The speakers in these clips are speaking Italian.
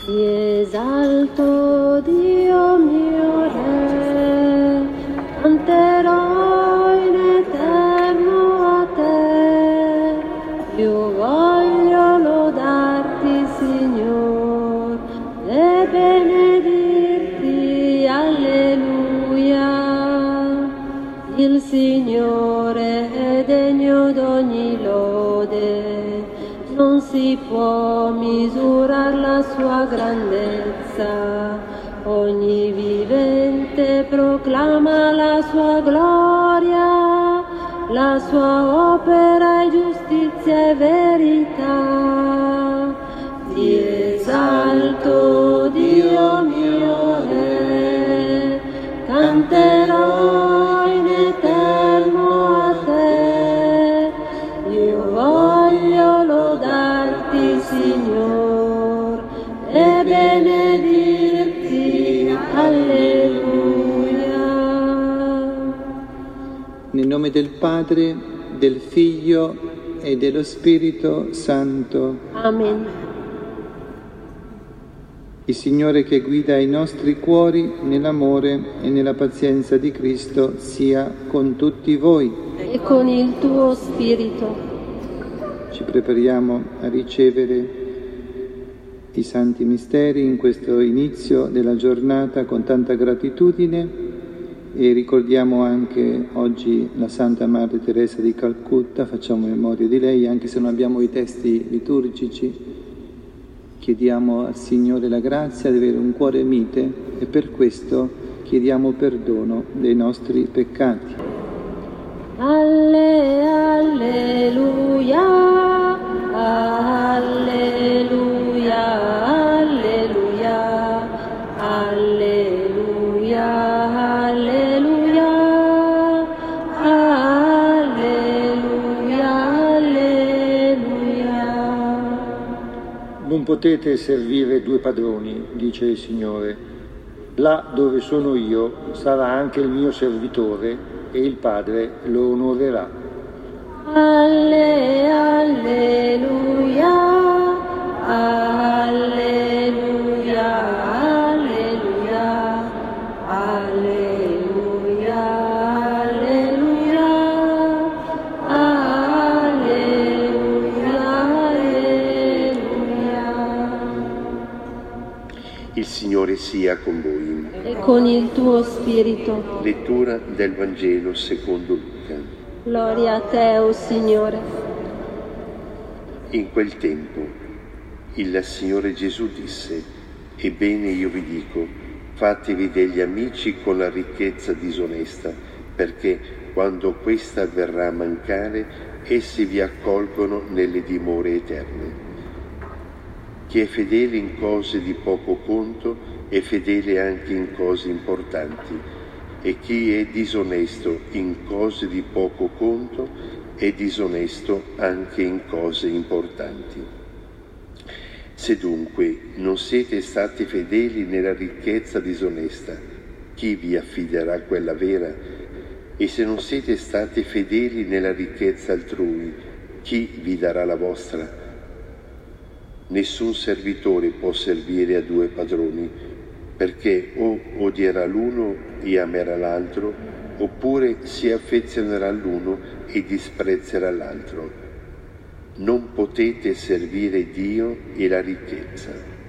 Ti esalto, Dio mio Re, canterò in eterno a te. Io voglio lodarti, Signor, e benedirti, alleluia. Il Signore è degno d'ogni lode, non si può misurare la sua grandezza. Ogni vivente proclama la sua gloria, la sua opera è giustizia e verità. Ti esalto, Dio mio Re, canterò in eterno a te. Io voglio lodarti, Signor, e benedirti, alleluia. Nel nome del Padre, del Figlio e dello Spirito Santo. Amen. Il Signore che guida i nostri cuori nell'amore e nella pazienza di Cristo sia con tutti voi. E con il tuo spirito. Ci prepariamo a ricevere i santi misteri in questo inizio della giornata con tanta gratitudine e ricordiamo anche oggi la Santa Madre Teresa di Calcutta, facciamo memoria di lei, anche se non abbiamo i testi liturgici. Chiediamo al Signore la grazia di avere un cuore mite e per questo chiediamo perdono dei nostri peccati. Alleluia, alleluia, alleluia, alleluia, alleluia, alleluia, alleluia. Non potete servire due padroni, dice il Signore. Là dove sono io sarà anche il mio servitore e il Padre lo onorerà. Alleluia, alleluia, alleluia, alleluia, alleluia, alleluia, alleluia. Il Signore sia con voi. E con il tuo spirito. Lettura del Vangelo secondo Luca. Gloria a te, o Signore. In quel tempo il Signore Gesù disse: Ebbene io vi dico, fatevi degli amici con la ricchezza disonesta, perché quando questa verrà a mancare, essi vi accolgono nelle dimore eterne. Chi è fedele in cose di poco conto è fedele anche in cose importanti, e chi è disonesto in cose di poco conto è disonesto anche in cose importanti. Se dunque non siete stati fedeli nella ricchezza disonesta, chi vi affiderà quella vera? E se non siete stati fedeli nella ricchezza altrui, chi vi darà la vostra? Nessun servitore può servire a due padroni, perché o odierà l'uno e amerà l'altro, oppure si affezionerà all'uno e disprezzerà l'altro. Non potete servire Dio e la ricchezza.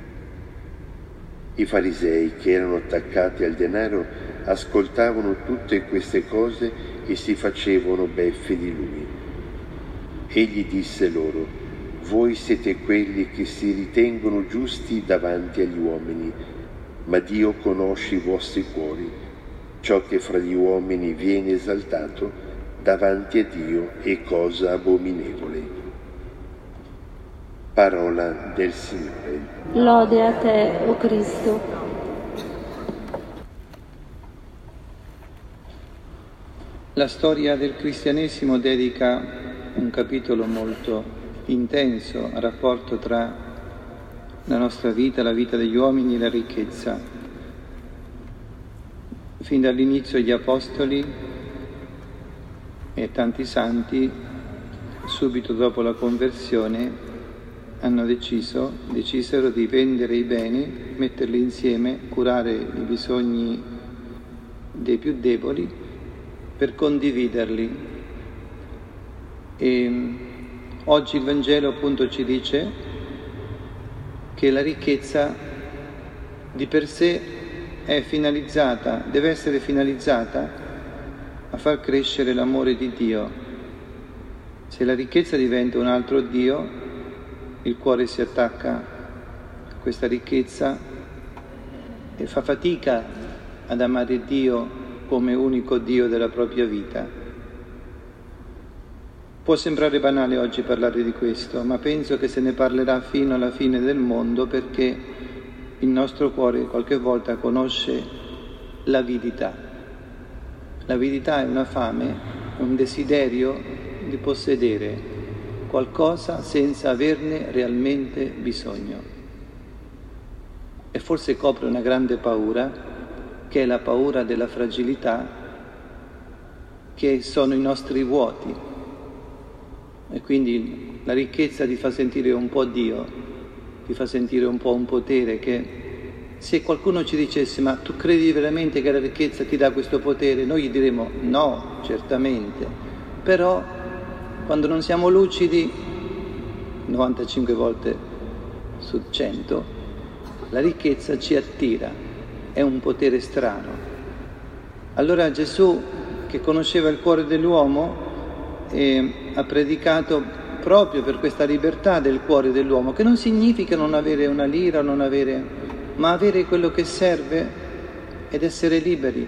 I farisei, che erano attaccati al denaro, ascoltavano tutte queste cose e si facevano beffe di lui. Egli disse loro: voi siete quelli che si ritengono giusti davanti agli uomini, ma Dio conosce i vostri cuori. Ciò che fra gli uomini viene esaltato davanti a Dio è cosa abominevole. Parola del Signore. Lode a te, o Cristo. La storia del cristianesimo dedica un capitolo molto intenso al rapporto tra la nostra vita, la vita degli uomini e la ricchezza. Fin dall'inizio gli apostoli e tanti santi, subito dopo la conversione, decisero di vendere i beni, metterli insieme, curare i bisogni dei più deboli per condividerli. E oggi il Vangelo appunto ci dice che la ricchezza di per sé è finalizzata, deve essere finalizzata a far crescere l'amore di Dio. Se la ricchezza diventa un altro Dio, il cuore si attacca a questa ricchezza e fa fatica ad amare Dio come unico Dio della propria vita. Può sembrare banale oggi parlare di questo, ma penso che se ne parlerà fino alla fine del mondo, perché il nostro cuore qualche volta conosce l'avidità. L'avidità è una fame, un desiderio di possedere qualcosa senza averne realmente bisogno. E forse copre una grande paura, che è la paura della fragilità, che sono i nostri vuoti. E quindi la ricchezza ti fa sentire un po' Dio, ti fa sentire un po' un potere che, se qualcuno ci dicesse ma tu credi veramente che la ricchezza ti dà questo potere, noi gli diremo no, certamente, però quando non siamo lucidi 95 volte su 100 la ricchezza ci attira, è un potere strano. Allora Gesù, che conosceva il cuore dell'uomo, ha predicato proprio per questa libertà del cuore dell'uomo, che non significa non avere una lira, ma avere quello che serve ed essere liberi,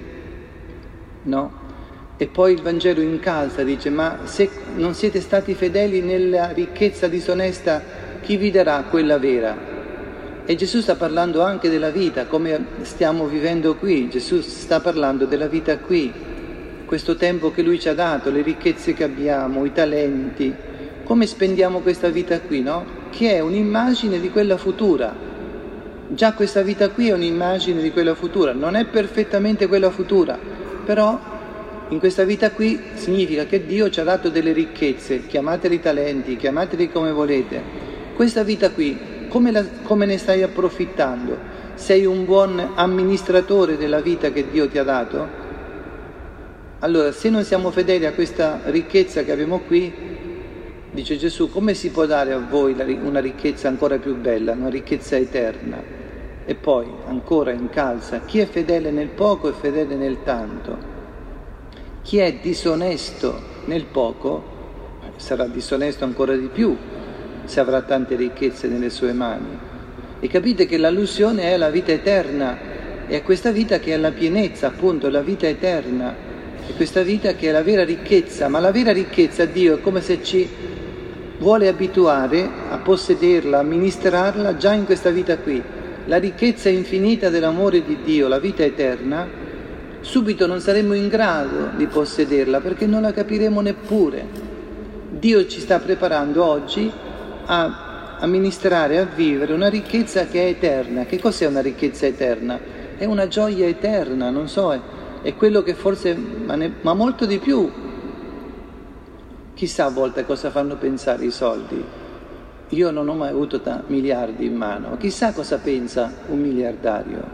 no? E poi il Vangelo incalza, dice, ma se non siete stati fedeli nella ricchezza disonesta, chi vi darà quella vera? E Gesù sta parlando anche della vita, come stiamo vivendo qui. Gesù sta parlando della vita qui, questo tempo che Lui ci ha dato, le ricchezze che abbiamo, i talenti, come spendiamo questa vita qui, no? Che è un'immagine di quella futura. Già questa vita qui è un'immagine di quella futura, non è perfettamente quella futura, però in questa vita qui significa che Dio ci ha dato delle ricchezze, chiamateli talenti, chiamateli come volete. Questa vita qui, come ne stai approfittando? Sei un buon amministratore della vita che Dio ti ha dato? Allora, se non siamo fedeli a questa ricchezza che abbiamo qui, dice Gesù, come si può dare a voi una ricchezza ancora più bella, una ricchezza eterna? E poi, ancora incalza, chi è fedele nel poco è fedele nel tanto. Chi è disonesto nel poco sarà disonesto ancora di più se avrà tante ricchezze nelle sue mani. E capite che l'allusione è la vita eterna, e è questa vita che è la pienezza, appunto, la vita eterna. È questa vita che è la vera ricchezza, ma la vera ricchezza Dio è come se ci vuole abituare a possederla, a amministrarla già in questa vita qui. La ricchezza infinita dell'amore di Dio, la vita eterna, subito non saremo in grado di possederla perché non la capiremo neppure. Dio ci sta preparando oggi a amministrare, a vivere una ricchezza che è eterna. Che cos'è una ricchezza eterna? È una gioia eterna, non so, è quello che forse, ma molto di più. Chissà a volte cosa fanno pensare i soldi. Io non ho mai avuto miliardi in mano. Chissà cosa pensa un miliardario.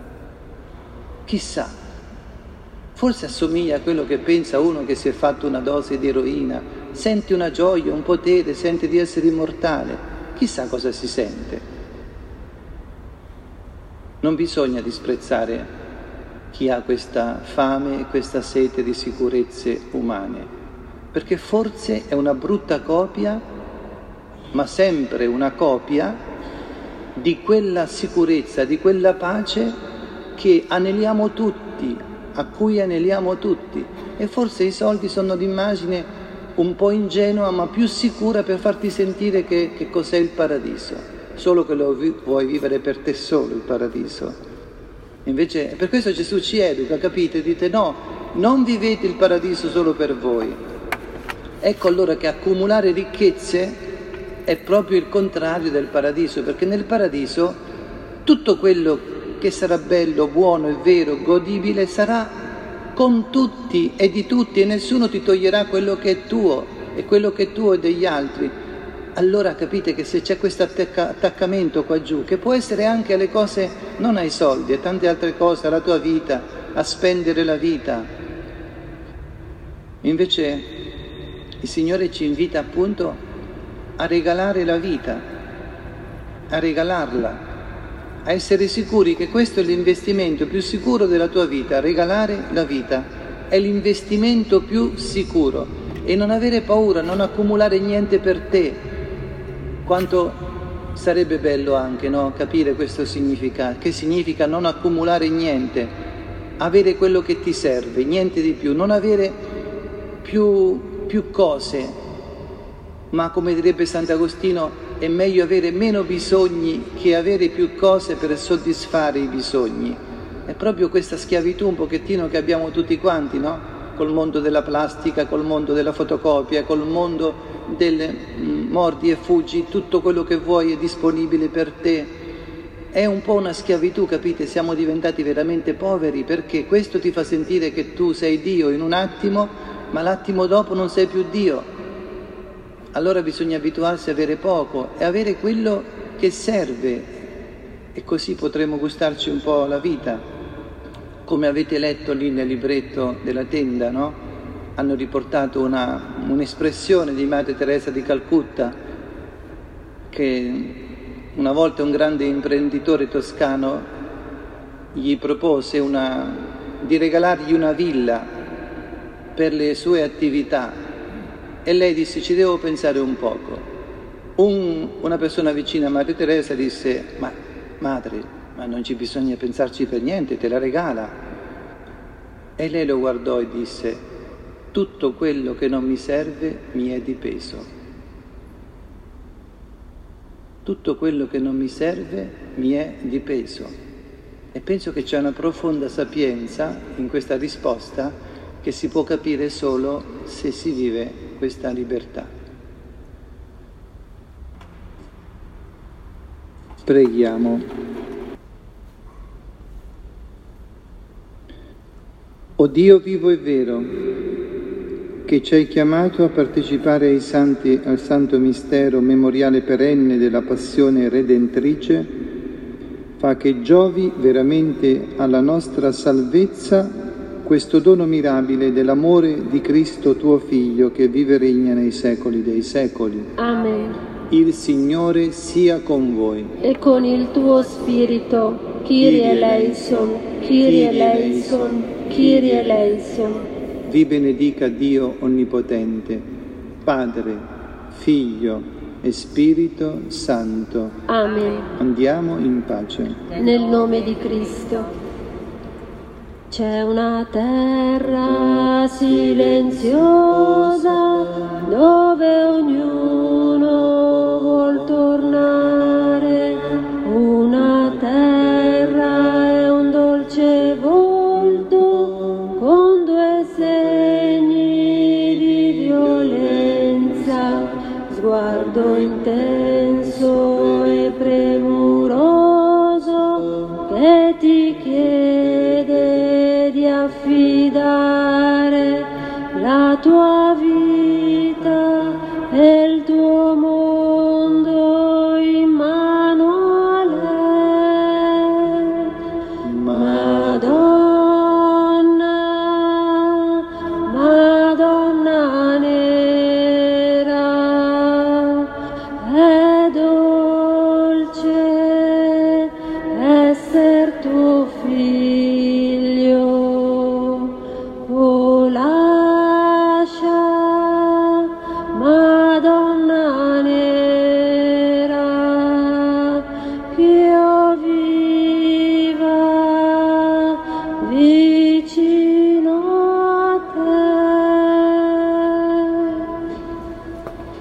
Chissà. Forse assomiglia a quello che pensa uno che si è fatto una dose di eroina. Sente una gioia, un potere, sente di essere immortale. Chissà cosa si sente. Non bisogna disprezzare chi ha questa fame e questa sete di sicurezze umane, perché forse è una brutta copia, ma sempre una copia di quella sicurezza, di quella pace che aneliamo tutti, a cui aneliamo tutti. E forse i soldi sono l'immagine un po' ingenua, ma più sicura per farti sentire che cos'è il paradiso, solo che lo vuoi vivere per te solo il paradiso. Invece, per questo Gesù ci educa, capite? Dite no, non vivete il paradiso solo per voi. Ecco allora che accumulare ricchezze è proprio il contrario del paradiso, perché nel paradiso tutto quello che sarà bello, buono e vero, godibile, sarà con tutti e di tutti, e nessuno ti toglierà quello che è tuo, e quello che è tuo è degli altri. allora capite che se c'è questo attaccamento qua giù, che può essere anche alle cose, non ai soldi, a tante altre cose, alla tua vita, a spendere la vita, invece il Signore ci invita appunto a regalare la vita, a regalarla, a essere sicuri che questo è l'investimento più sicuro della tua vita. Regalare la vita è l'investimento più sicuro, e non avere paura, non accumulare niente per te. Quanto sarebbe bello anche, no? Capire questo significato, che significa non accumulare niente, avere quello che ti serve, niente di più, non avere più cose, ma come direbbe Sant'Agostino, è meglio avere meno bisogni che avere più cose per soddisfare i bisogni. È proprio questa schiavitù un pochettino che abbiamo tutti quanti, no? Col mondo della plastica, col mondo della fotocopia, col mondo del mordi e fuggi, tutto quello che vuoi è disponibile per te. È un po' una schiavitù, capite? Siamo diventati veramente poveri, perché questo ti fa sentire che tu sei Dio in un attimo, ma l'attimo dopo non sei più Dio. Allora bisogna abituarsi a avere poco e avere quello che serve, e così potremo gustarci un po' la vita. Come avete letto lì nel libretto della tenda, no? Hanno riportato un'espressione di Madre Teresa di Calcutta, che una volta un grande imprenditore toscano gli propose di regalargli una villa per le sue attività. E lei disse: ci devo pensare un poco. Una persona vicina a Madre Teresa disse: ma madre, ma non ci bisogna pensarci per niente, te la regala. E lei lo guardò e disse: tutto quello che non mi serve mi è di peso. Tutto quello che non mi serve mi è di peso. E penso che c'è una profonda sapienza in questa risposta, che si può capire solo se si vive questa libertà. Preghiamo. O Dio vivo e vero, che ci hai chiamato a partecipare ai santi, al santo mistero memoriale perenne della passione redentrice, fa che giovi veramente alla nostra salvezza questo dono mirabile dell'amore di Cristo tuo Figlio, che vive e regna nei secoli dei secoli. Amen. Il Signore sia con voi. E con il tuo spirito. Kyrie eleison, Kyrie eleison, Kyrie eleison. Vi benedica Dio Onnipotente, Padre, Figlio e Spirito Santo. Amen. Andiamo in pace. Nel nome di Cristo. C'è una terra silenziosa dove ognuno vuol tornare, una terra e un dolce volto con due segni di violenza, sguardo intenso e premuroso che ti chiede di affidare la tua vita e il tuo mondo in mano a lei. Madonna, Madonna nera, è dolce esser tuo figlio. Oh, lascia, Madonna nera, che io viva vicino